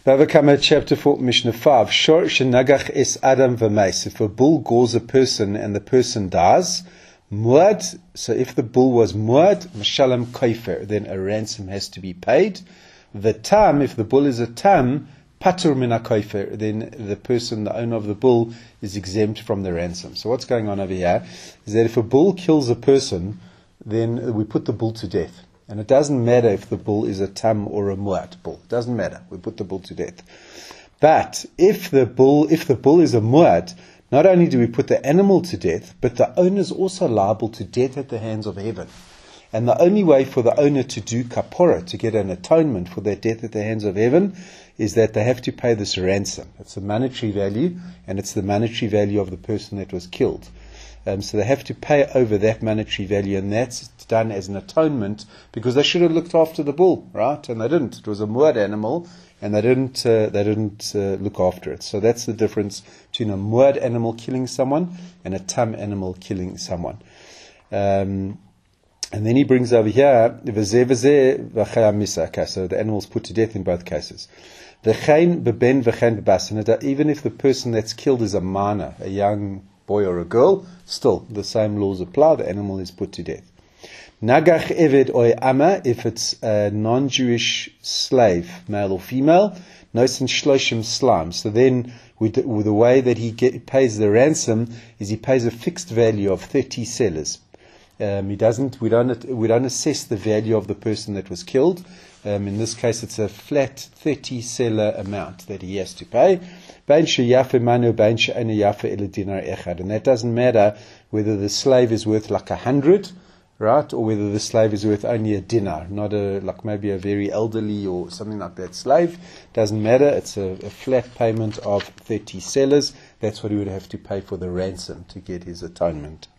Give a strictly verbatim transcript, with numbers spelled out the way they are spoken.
Bava chapter four, Mishnah five. Shor shenagach es adam v'meis. If a bull gores a person and the person dies, muad. So if the bull was muad, mashalam koifer, then a ransom has to be paid. The tam, if the bull is a tam, patur min koifer, then the person, the owner of the bull, is exempt from the ransom. So what's going on over here is that if a bull kills a person, then we put the bull to death. And it doesn't matter if the bull is a tam or a muad bull. It doesn't matter. We put the bull to death. But if the bull, if the bull is a muad, not only do we put the animal to death, but the owner is also liable to death at the hands of heaven. And the only way for the owner to do kapora, to get an atonement for their death at the hands of heaven, is that they have to pay this ransom. It's a monetary value, and it's the monetary value of the person that was killed. Um, so they have to pay over that monetary value, and that's done as an atonement because they should have looked after the bull, right? And they didn't. It was a muad animal, and they didn't. Uh, they didn't uh, look after it. So that's the difference between a muad animal killing someone and a tam animal killing someone. Um, and then he brings over here v'zeh v'zeh v'chayam misa. Okay, so the animal's put to death in both cases. V'chein beben v'chein b'bas. And even if the person that's killed is a minor, a young boy or a girl, still the same laws apply. The animal is put to death. Nagach eved oy ama, if it's a non-Jewish slave, male or female, nosen shloshim slam. So then, with the, with the way that he get, pays the ransom, is he pays a fixed value of thirty sellers. Um, he doesn't. We don't. We don't assess the value of the person that was killed. Um, in this case, it's a flat thirty seller amount that he has to pay. And that doesn't matter whether the slave is worth like a hundred, right, or whether the slave is worth only a dinar, not a like maybe a very elderly or something like that slave. Doesn't matter. It's a, a flat payment of thirty sellers. That's what he would have to pay for the ransom to get his atonement.